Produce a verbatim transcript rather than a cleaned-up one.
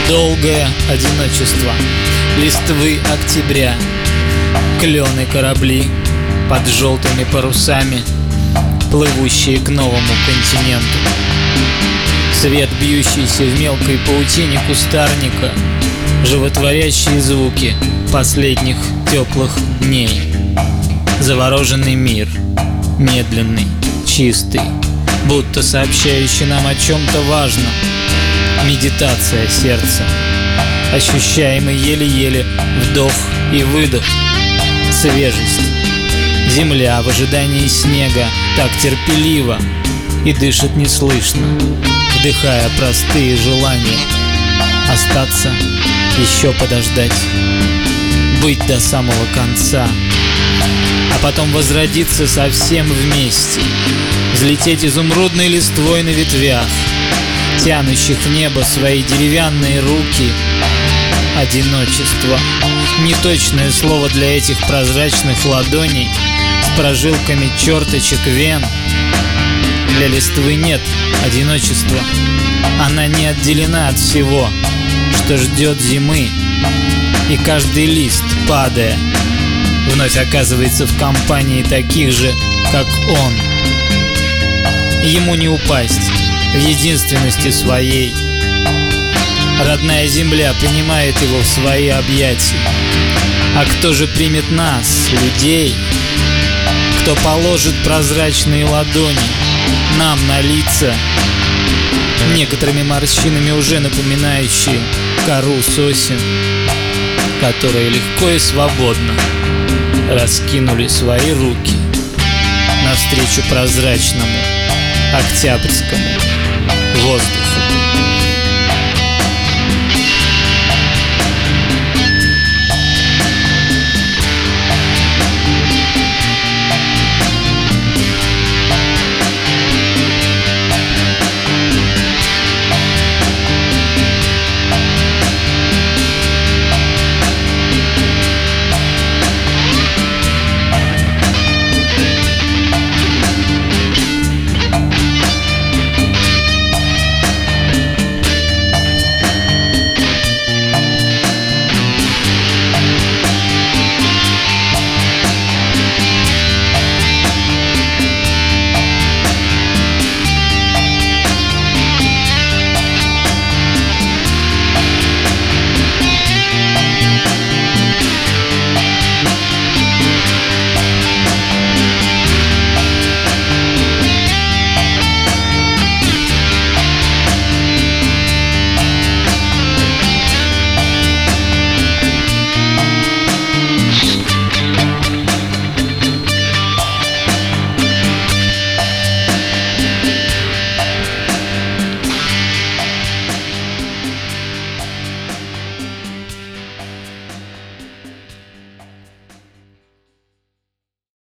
Долгое одиночество листвы октября, клены корабли под желтыми парусами, плывущие к новому континенту. Свет, бьющийся в мелкой паутине кустарника, животворящие звуки последних теплых дней. Завороженный мир, медленный, чистый, будто сообщающий нам о чем-то важном. Медитация сердца, ощущаемый еле-еле вдох и выдох. Свежесть. Земля в ожидании снега так терпеливо и дышит неслышно, вдыхая простые желания. Остаться, еще подождать, быть до самого конца, а потом возродиться совсем вместе, взлететь изумрудной листвой на ветвях, тянущих в небо свои деревянные руки. Одиночество — неточное слово для этих прозрачных ладоней с прожилками черточек вен. Для листвы нет одиночества. Она не отделена от всего, что ждет зимы. И каждый лист, падая, вновь оказывается в компании таких же, как он. Ему не упасть в единственности своей. Родная земля принимает его в свои объятия. А кто же примет нас, людей? Кто положит прозрачные ладони нам на лица, некоторыми морщинами уже напоминающие кору сосен, которые легко и свободно раскинули свои руки навстречу прозрачному октябрьскому воздуху.